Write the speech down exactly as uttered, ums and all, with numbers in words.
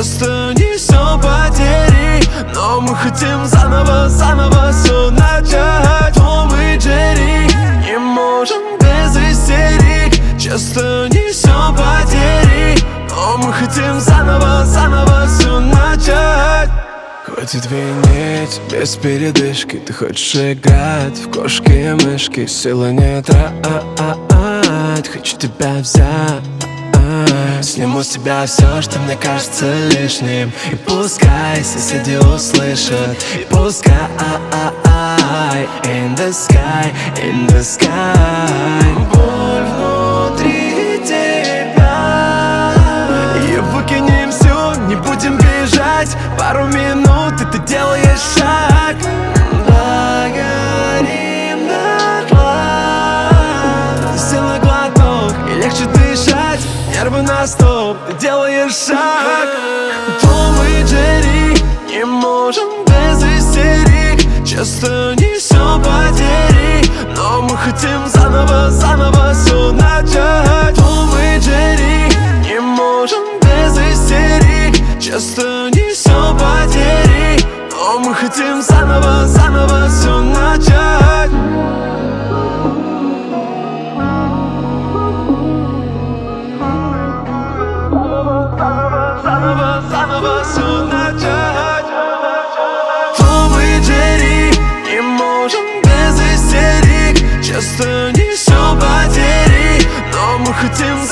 часто несем потери, но мы хотим заново, заново все начать. Том и Джерри, не можем без истерик, часто несем потери, но мы хотим заново, заново все начать. Хватит винить без передышки, ты хочешь играть в кошки и мышки, силы не трать, хочу тебя взять. Сниму с тебя все, что мне кажется лишним, и пускай соседи услышат, и пускай in the sky, in the sky. Боль внутри тебя, и выкинем все, не будем бежать. Пару минут, и ты делаешь шаг. Догорим дотла, сделай глоток, и легче дышать. Нервы на стоп, ты делаешь шаг. Том и Джерри, не можем без истерик, часто несем потери, но мы хотим заново, заново все начать. Том и Джерри, не можем без истерик, часто несем потери, но мы хотим заново, заново все начать. Заново, заново все начать. Том и Джерри, не можем без истерик, часто несем потери, но мы хотим